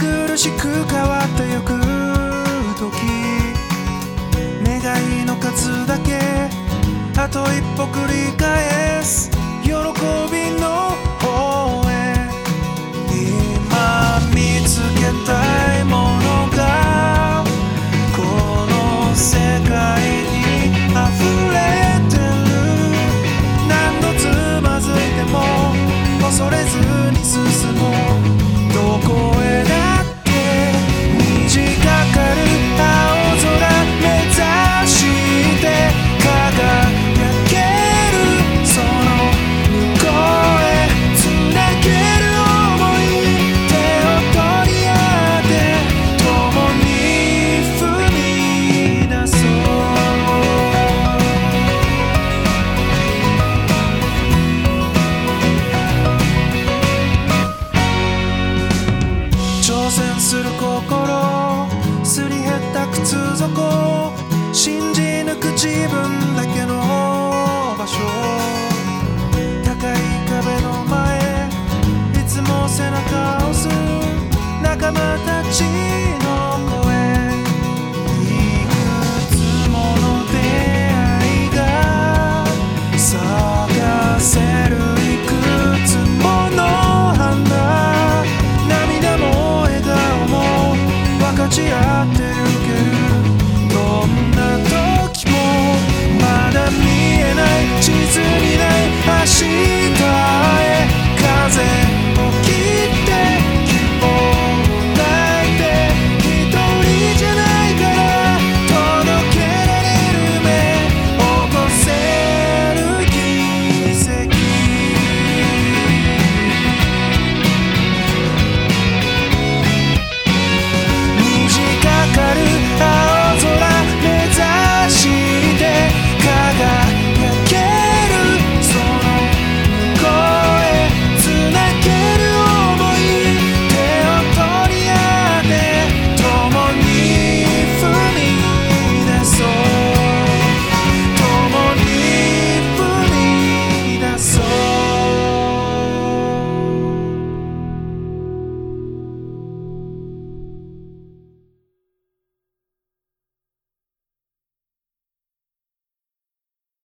苦しく変わってゆく時、願いの数だけあと一歩繰り返す喜びの方へ。今見つけたいものがこの世界に溢れてる。何度つまずいても恐れずに進もう。どこへだって虹かかる青空目指して輝ける。その向こうへつなげる想い、手を取り合って共に踏み出そう。挑戦する心、すり減った靴底、信じ抜く自分だけの場所。高い壁の前いつも背中を押す仲間たち